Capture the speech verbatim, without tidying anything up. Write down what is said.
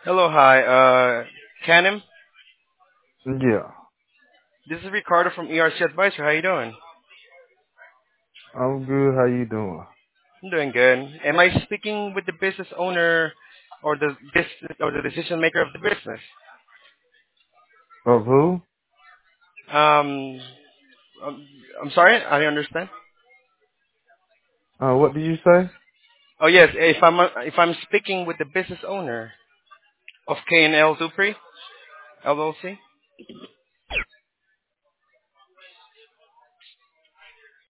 Hello, hi, uh, Canem. Yeah, This is Ricardo from E R C Advisor. How you doing? I'm good. How you doing? I'm doing good. Am I speaking with the business owner or the business or the decision maker of the business? Of who? Um, um, I'm sorry, I didn't understand. Uh, what did you say? Oh yes, if I'm if I'm speaking with the business owner of K and L Dupre L L C.